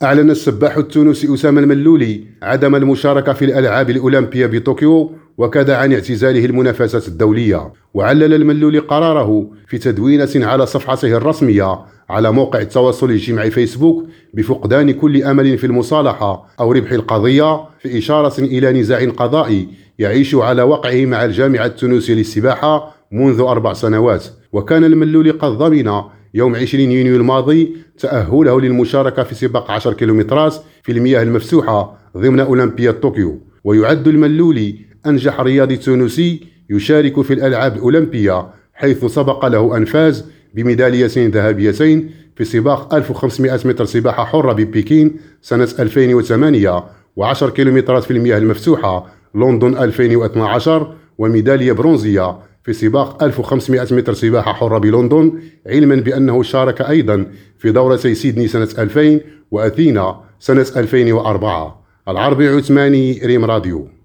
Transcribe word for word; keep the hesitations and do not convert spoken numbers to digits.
أعلن السباح التونسي أسامة الملولي عدم المشاركة في الألعاب الأولمبية بطوكيو، وكاد عن اعتزاله المنافسات الدولية. وعلل الملولي قراره في تدوينة على صفحته الرسمية على موقع التواصل الاجتماعي فيسبوك بفقدان كل أمل في المصالحة أو ربح القضية، في إشارة إلى نزاع قضائي يعيش على وقعه مع الجامعة التونسية للسباحة منذ أربع سنوات. وكان الملولي قد ضمن يوم عشرين يونيو الماضي تأهله للمشاركة في سباق عشر كيلومترات في المياه المفتوحة ضمن أولمبياد طوكيو. ويعد الملولي أنجح رياضي تونسي يشارك في الألعاب الأولمبية، حيث سبق له أن فاز بميداليتين ذهبيتين في سباق ألف وخمسمائة متر سباحة حرة ببكين سنة ألفين وثمانية، وعشر كيلومترات في المياه المفتوحة لندن ألفين واثني عشر، وميدالية برونزية في سباق ألف وخمسمائة متر سباحة حرة بلندن، علما بأنه شارك أيضا في دورتي سيدني سنة ألفين وأثينا سنة ألفين وأربعة. العربي عثماني، ريم راديو.